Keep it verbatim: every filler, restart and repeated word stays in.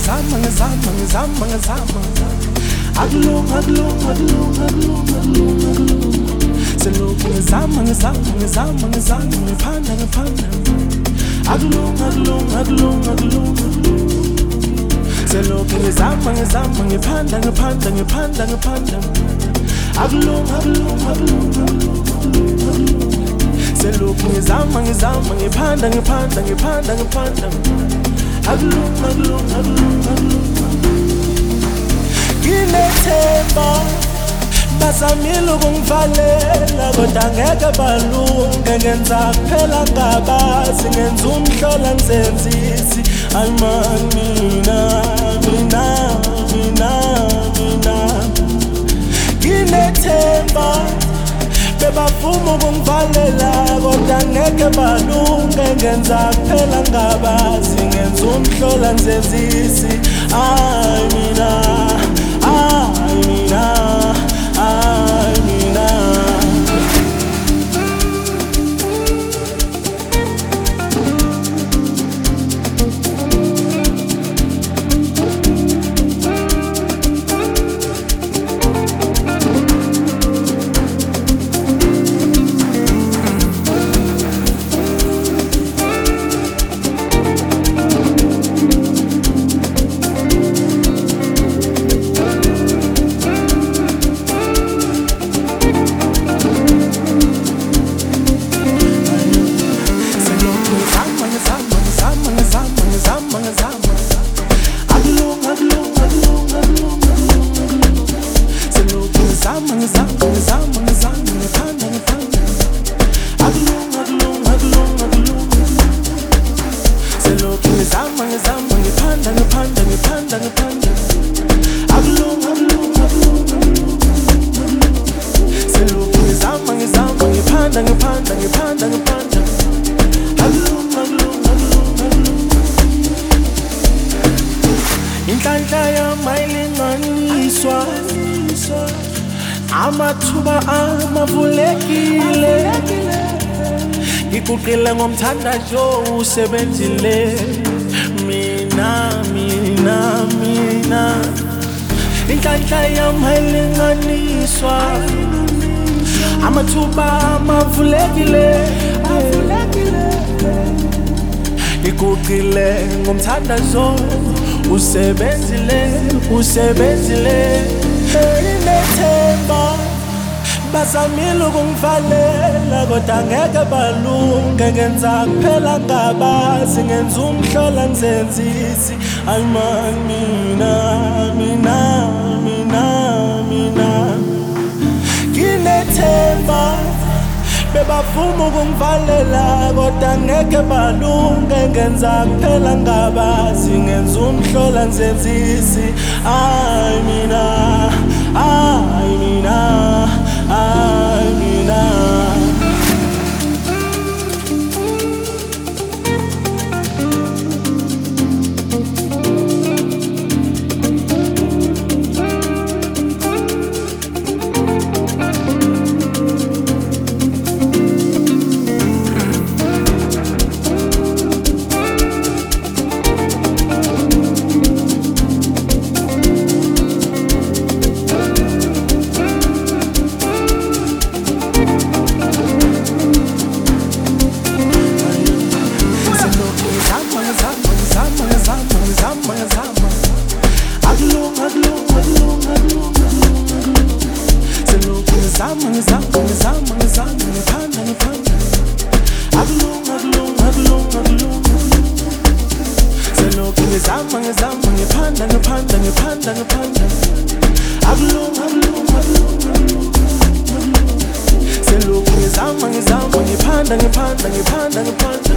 ngizama ngizama ngizama ngizama akulunga akulunga akulunga akulunga akulunga akulunga selokhu ngizama ngizama ngizama ngizama ngiphanda ngiphanda akulunga akulunga akulunga akulunga selokhu ngizama ngizama ngiphanda ngiphanda ngiphanda ngiphanda akulunga akulunga akulunga selokhu ngizama ngizama ngiphanda ngiphanda ngiphanda ngiphanda akulunga akulunga akulunga nginethemba bazamile ukungivalela kodwa ngeke balunge ngenza kuphela ngabazi ngenza umhlola ngizenzisi ayman mina mina mina mina nginethemba bebavuma ukungivalela kodwa ngeke balunge ngenza kuphela ngabazi ngenza umhlola ngizenzisi ay mina ay mina ay mina inhlanhla yamayilinganiswa amathuba amavulekile ngiguqile ngomthandazo usebenzile mina mina mina inhlanhla yamayilinganiswa amathuba amavulekile ngiguqile ngomthandazo usebenzile usebenzile inethemba bazamile ukungivalela kodwa ngeke balunge ngenza kuphela ngabazi ngenza umhlola ngizenzisi ayman mina mina mina mina nginethemba bebavuma ukungivalela kodwa ngeke balunge ngenza kuphela ngabazi ngenza umhlola ngizenzisi ay mina ay mina ay mina ngipanda ngipanda ngipanda ngipanda